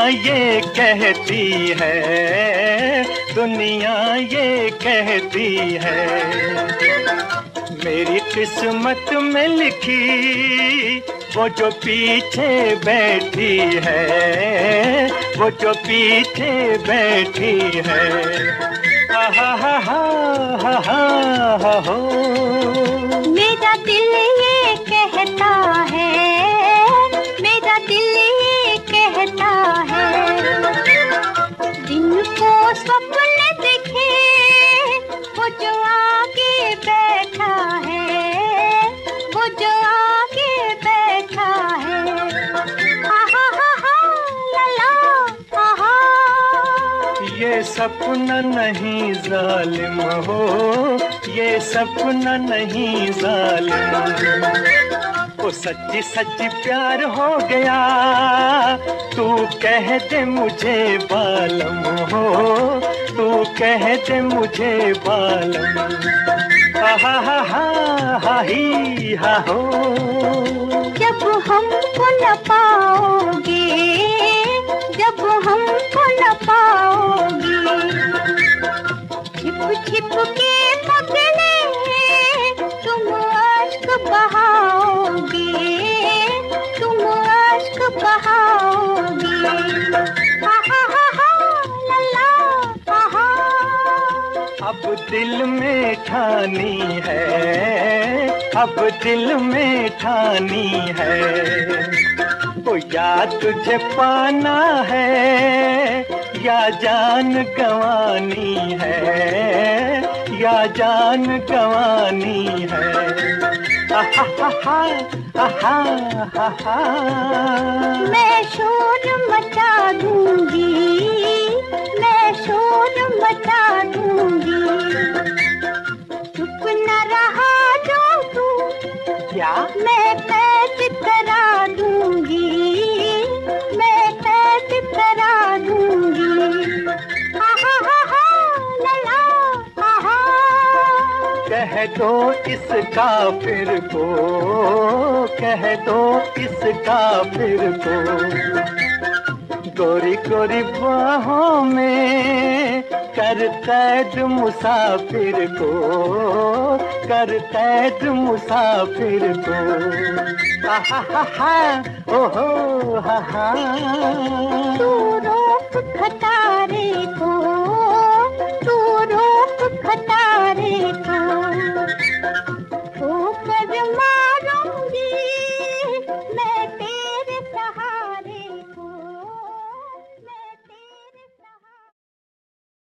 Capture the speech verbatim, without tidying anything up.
ये कहती है, दुनिया ये कहती है, मेरी किस्मत में लिखी वो जो पीछे बैठी है, वो जो पीछे बैठी है। हा हा हा हा हा हा हो। मेरा दिल ये कहता है, मेरा दिल ये कहता है, दिन को स्वप्न देखे वो जो आगे बैठा है, वो जो आगे बैठा है। हा हा हा हा ला ला हा हा। ये सपना नहीं जालिम हो, ये सपना नहीं जालिम, वो सच्ची सच्ची प्यार हो गया, तू कह दे मुझे बालम हो, तू कह दे मुझे बालम। हा हा हा हा हा ही हा हो। जब हमको न पाओगे, जब हमको न पाओगे, छिप छिप के पगले तुम अश्क बहाओगे, तुम अश्क बहाओगे। हा हा हा हा ला ला हा हा। अब दिल में ठानी है, अब दिल में ठानी है, ओ या तुझे पाना है या जान गंवानी है, या जान गंवानी है। हा हा हा हा हा हा। मैं शोर मचा दूंगी, मैं शोर मचा दूंगी, चुप न रहा जो तू, क्या मैं कैद करा दूंगी, मैं कैद करा दूंगी। हा हा हा हा ला ला हा हा। कह दो इस काफिर को, कह दो इस काफिर को, गोरी गोरी बाहों में कर कैद मुसाफिर को, कर कैद मुसाफिर को। हा हा हा हा ओ हो हा हा।